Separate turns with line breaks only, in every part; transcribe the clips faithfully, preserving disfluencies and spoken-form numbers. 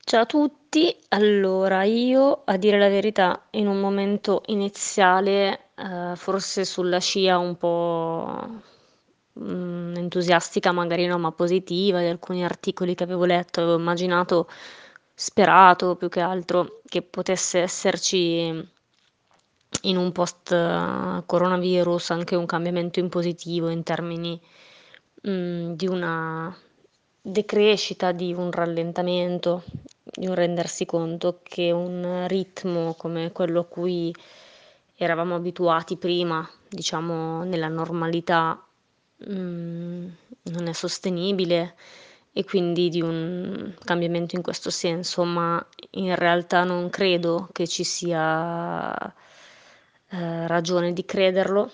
Ciao a tutti. Allora, io a dire la verità in un momento iniziale, ehm, forse sulla scia un po', mhmm, entusiastica magari no, ma positiva di alcuni articoli che avevo letto, avevo immaginato sperato più che altro che potesse esserci in un post coronavirus anche un cambiamento in positivo in termini, mhmm, di una decrescita, di un rallentamento, di un rendersi conto che un ritmo come quello a cui eravamo abituati prima, diciamo nella normalità, mhmm, non è sostenibile e quindi di un cambiamento in questo senso, ma in realtà non credo che ci sia, ehm, ragione di crederlo.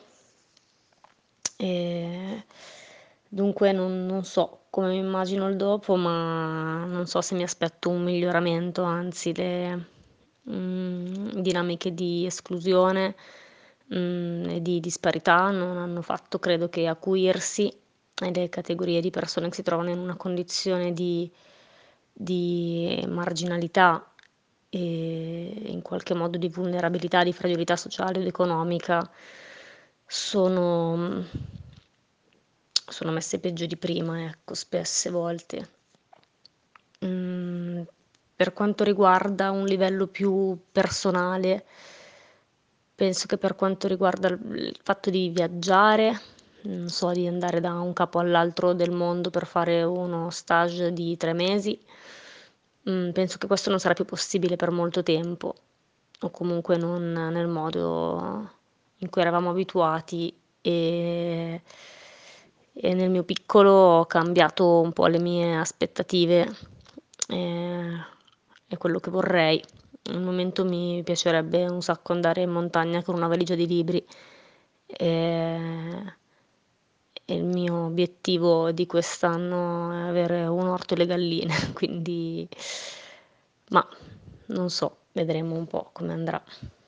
Ehm, dunque non non so come mi immagino il dopo, ma non so se mi aspetto un miglioramento, anzi le, mhmm, dinamiche di esclusione, mhmm, e di disparità non hanno fatto credo che acuirsi e le categorie di persone che si trovano in una condizione di di marginalità e in qualche modo di vulnerabilità, di fragilità sociale ed economica sono mhmm, sono messe peggio di prima, ecco, spesse volte. Mhmm, per quanto riguarda un livello più personale penso che per quanto riguarda il il fatto di viaggiare, non so, di andare da un capo all'altro del mondo per fare uno stage di tre mesi, mhmm, penso che questo non sarà più possibile per molto tempo, o comunque non nel modo in cui eravamo abituati, e e nel mio piccolo ho cambiato un po' le mie aspettative, ehm, e quello che vorrei. Al momento mi piacerebbe un sacco andare in montagna con una valigia di libri, ehm, e il mio obiettivo di quest'anno è avere un orto e le galline, quindi mah, non so, vedremo un po' come andrà.